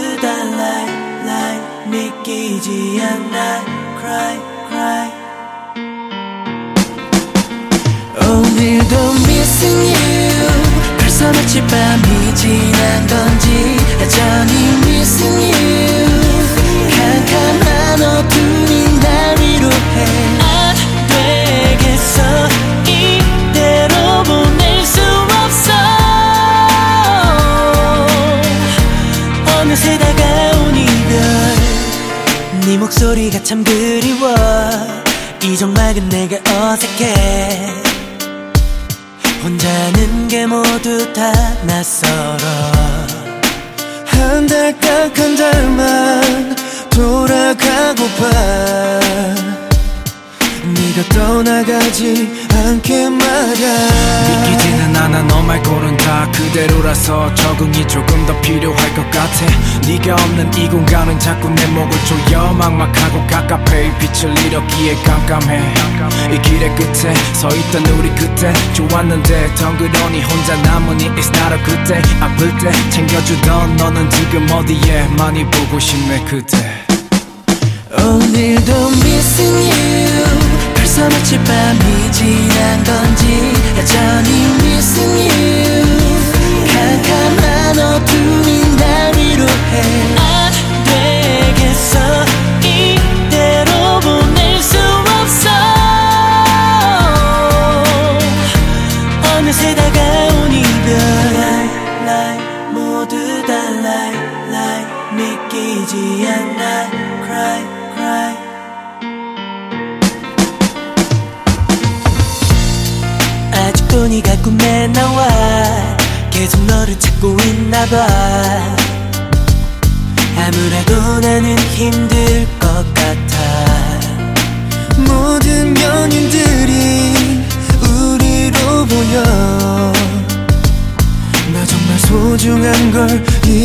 모두 다 lie 믿기지 않아 cry 오늘도 missing you 벌써 마치 밤이 지난 건지 여전히 missing you 캄캄한 어둠이 날 위로해 안 되겠어 이대로 보낼 수 없어 어느새 다가온 이별 네 목소리가 참 그리워 이 정막은 내가 어색해 혼자는 게 모두 다 낯설어 한 달 딱 한 달만 돌아가고파 네가 떠나가지 않게 말야 믿기지는 않아 너 말고는 다 그대로라서 적응이 조금 더 필요할 것 같아 네가 없는 이 공간은 자꾸 내 목을 조여 막막하고 갑갑해 빛을 잃었기에 깜깜해 이 길의 끝에 서있던 우리 그때 좋았는데 덩그러니 혼자 남으니 It's not a good day 아플 때 챙겨주던 너는 지금 어디에 많이 보고 싶네 그대 오늘도 missing you 벌써 마치 밤이 지난 건지 여전히 missing you 캄캄한 어둠이 날 위로해 안 되겠어 이대로 보낼 수 없어 어느새 다가온 이별 lie 모두 다 lie 믿기지 않아 cry 아직도 네가 꿈에 나와 계속 너를 찾고 있나봐 아무래도 나는 힘들 것 같아 모든 연인들이 우리로 보여 나 정말 소중한 걸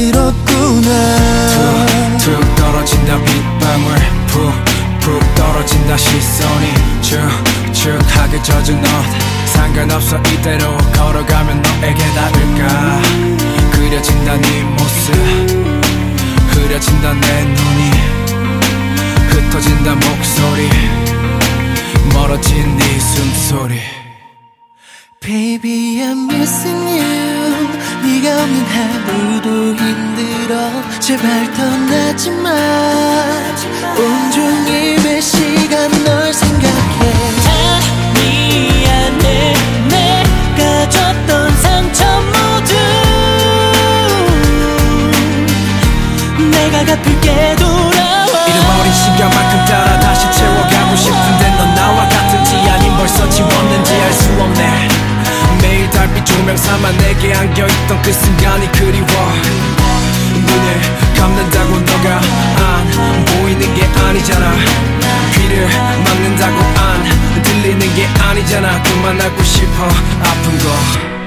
잃었구나 툭툭 떨어진다 빗방울 푹푹 떨어진다 시선이 축축하게 젖은 옷 상관없어 이대로 걸어가면 너에게 닿을까 그려진다 네 모습 흐려진다 내 눈이 흩어진다 목소리 멀어진 네 숨소리 Baby I'm missing you 네가 없는 하루도 힘들어 제발 떠나지 마 온종일 매 시간 널 생각해 다 미안해 내가 줬던 상처 모두 내가 갚을게 돌아와 잃어버린 시간만큼 따라 다시 채워가고 싶은데 넌 나와 같은지 아님 벌써 지웠는지 알 수 없네 매일 달빛 조명 삼아 내게 안겨있던 그 순간이 그리워 눈을 감는다고 너가 안 보이는 게 아니잖아 귀를 막는다고 안 들리는 게 아니잖아 그만하고 싶어 아픈 거